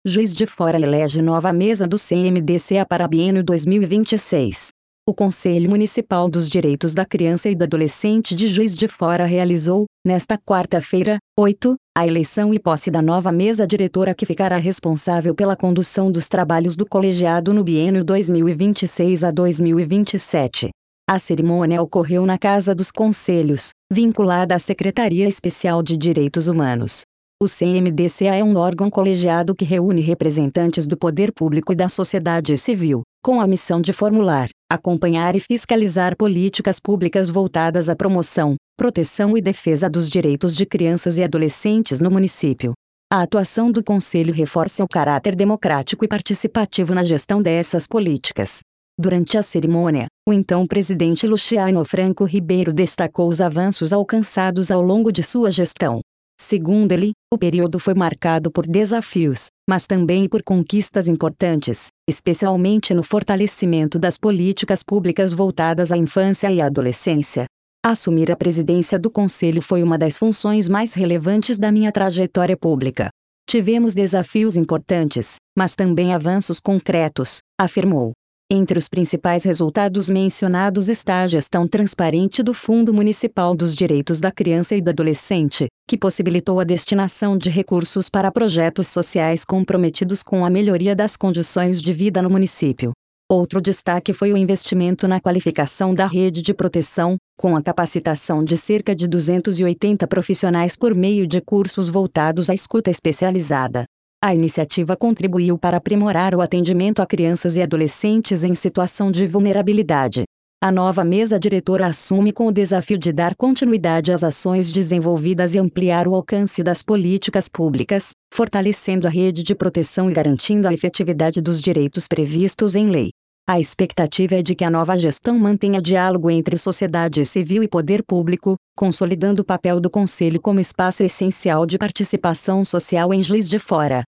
Juiz de Fora elege nova mesa do CMDCA para biênio 2026. O Conselho Municipal dos Direitos da Criança e do Adolescente de Juiz de Fora realizou, nesta quarta-feira, 8, a eleição e posse da nova mesa diretora que ficará responsável pela condução dos trabalhos do colegiado no biênio 2026 a 2027. A cerimônia ocorreu na Casa dos Conselhos, vinculada à Secretaria Especial de Direitos Humanos. O CMDCA é um órgão colegiado que reúne representantes do poder público e da sociedade civil, com a missão de formular, acompanhar e fiscalizar políticas públicas voltadas à promoção, proteção e defesa dos direitos de crianças e adolescentes no município. A atuação do Conselho reforça o caráter democrático e participativo na gestão dessas políticas. Durante a cerimônia, o então presidente Luciano Franco Ribeiro destacou os avanços alcançados ao longo de sua gestão. Segundo ele, o período foi marcado por desafios, mas também por conquistas importantes, especialmente no fortalecimento das políticas públicas voltadas à infância e à adolescência. Assumir a presidência do Conselho foi uma das funções mais relevantes da minha trajetória pública. Tivemos desafios importantes, mas também avanços concretos, afirmou. Entre os principais resultados mencionados está a gestão transparente do Fundo Municipal dos Direitos da Criança e do Adolescente, que possibilitou a destinação de recursos para projetos sociais comprometidos com a melhoria das condições de vida no município. Outro destaque foi o investimento na qualificação da rede de proteção, com a capacitação de cerca de 280 profissionais por meio de cursos voltados à escuta especializada. A iniciativa contribuiu para aprimorar o atendimento a crianças e adolescentes em situação de vulnerabilidade. A nova mesa diretora assume com o desafio de dar continuidade às ações desenvolvidas e ampliar o alcance das políticas públicas, fortalecendo a rede de proteção e garantindo a efetividade dos direitos previstos em lei. A expectativa é de que a nova gestão mantenha diálogo entre sociedade civil e poder público, consolidando o papel do Conselho como espaço essencial de participação social em Juiz de Fora.